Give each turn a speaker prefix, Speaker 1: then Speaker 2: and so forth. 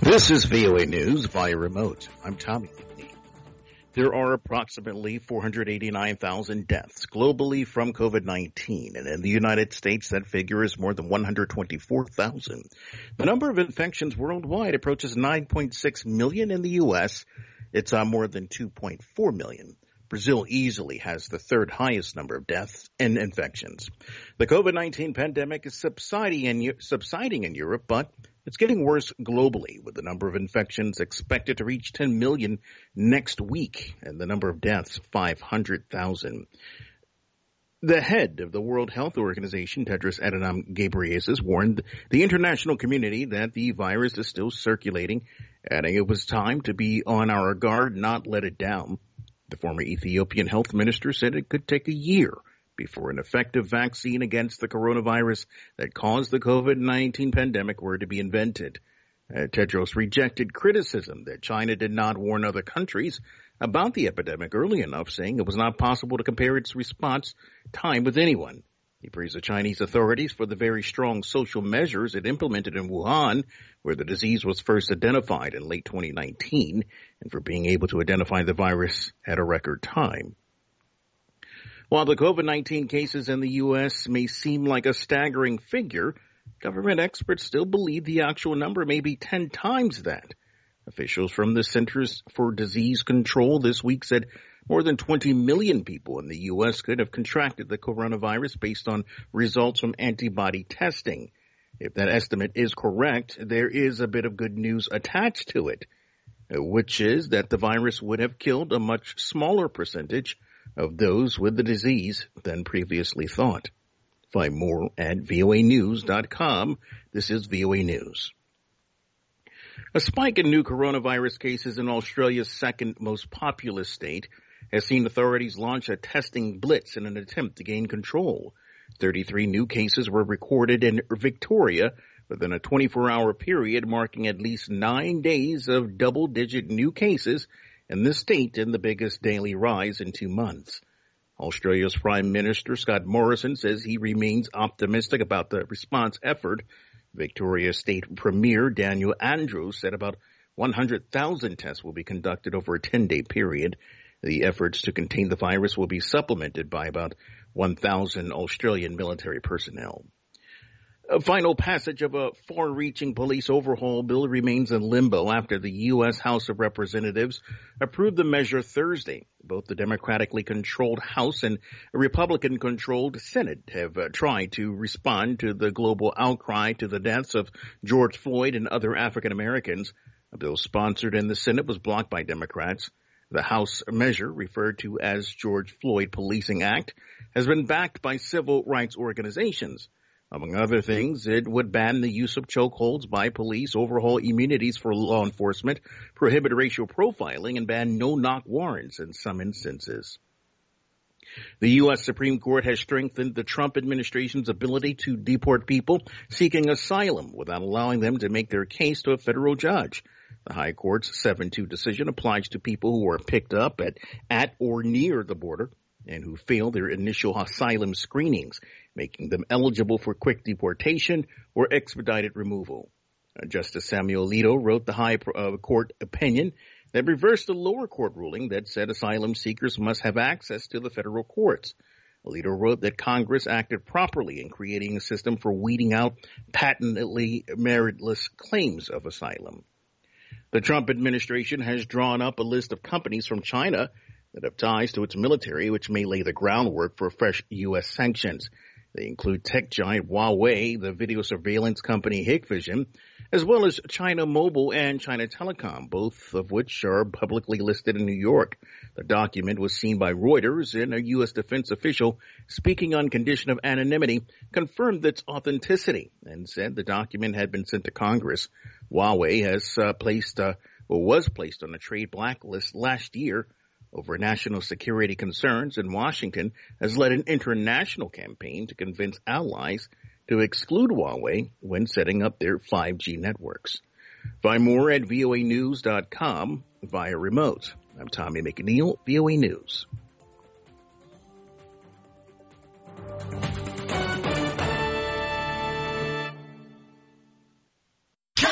Speaker 1: This is VOA News via remote. I'm Tommy McNeil. There are approximately 489,000 deaths globally from COVID-19, and in the United States, that figure is more than 124,000. The number of infections worldwide approaches 9.6 million in the U.S. It's more than 2.4 million. Brazil easily has the third highest number of deaths and infections. The COVID-19 pandemic is subsiding in Europe, but it's getting worse globally, with the number of infections expected to reach 10 million next week and the number of deaths 500,000. The head of the World Health Organization, Tedros Adhanom Ghebreyesus, warned the international community that the virus is still circulating, adding it was time to be on our guard, not let it down. The former Ethiopian health minister said it could take a year before an effective vaccine against the coronavirus that caused the COVID-19 pandemic were to be invented. Tedros rejected criticism that China did not warn other countries about the epidemic early enough, saying it was not possible to compare its response time with anyone. He praised the Chinese authorities for the very strong social measures it implemented in Wuhan, where the disease was first identified in late 2019, and for being able to identify the virus at a record time. While the COVID-19 cases in the U.S. may seem like a staggering figure, government experts still believe the actual number may be 10 times that. Officials from the Centers for Disease Control this week said more than 20 million people in the U.S. could have contracted the coronavirus based on results from antibody testing. If that estimate is correct, there is a bit of good news attached to it, which is that the virus would have killed a much smaller percentage of those with the disease than previously thought. Find more at voanews.com. This is VOA News. A spike in new coronavirus cases in Australia's second most populous state has seen authorities launch a testing blitz in an attempt to gain control. 33 new cases were recorded in Victoria within a 24-hour period, marking at least 9 days of double-digit new cases in the state and the biggest daily rise in 2 months. Australia's Prime Minister Scott Morrison says he remains optimistic about the response effort. Victoria State Premier Daniel Andrews said about 100,000 tests will be conducted over a 10-day period. The efforts to contain the virus will be supplemented by about 1,000 Australian military personnel. A final passage of a far-reaching police overhaul bill remains in limbo after the U.S. House of Representatives approved the measure Thursday. Both the democratically controlled House and Republican-controlled Senate have tried to respond to the global outcry to the deaths of George Floyd and other African Americans. A bill sponsored in the Senate was blocked by Democrats. The House measure, referred to as George Floyd Policing Act, has been backed by civil rights organizations. Among other things, it would ban the use of chokeholds by police, overhaul immunities for law enforcement, prohibit racial profiling, and ban no-knock warrants in some instances. The U.S. Supreme Court has strengthened the Trump administration's ability to deport people seeking asylum without allowing them to make their case to a federal judge. The High Court's 7-2 decision applies to people who are picked up at or near the border and who fail their initial asylum screenings, making them eligible for quick deportation or expedited removal. Justice Samuel Alito wrote the High Court opinion that reversed the lower court ruling that said asylum seekers must have access to the federal courts. Alito wrote that Congress acted properly in creating a system for weeding out patently meritless claims of asylum. The Trump administration has drawn up a list of companies from China that have ties to its military, which may lay the groundwork for fresh U.S. sanctions. They include tech giant Huawei, the video surveillance company Hikvision, as well as China Mobile and China Telecom, both of which are publicly listed in New York. The document was seen by Reuters, and a U.S. defense official speaking on condition of anonymity confirmed its authenticity and said the document had been sent to Congress. Huawei was placed on a trade blacklist last year over national security concerns, and Washington has led an international campaign to convince allies to exclude Huawei when setting up their 5G networks. Find more at voanews.com via remote. I'm Tommy McNeil, VOA News.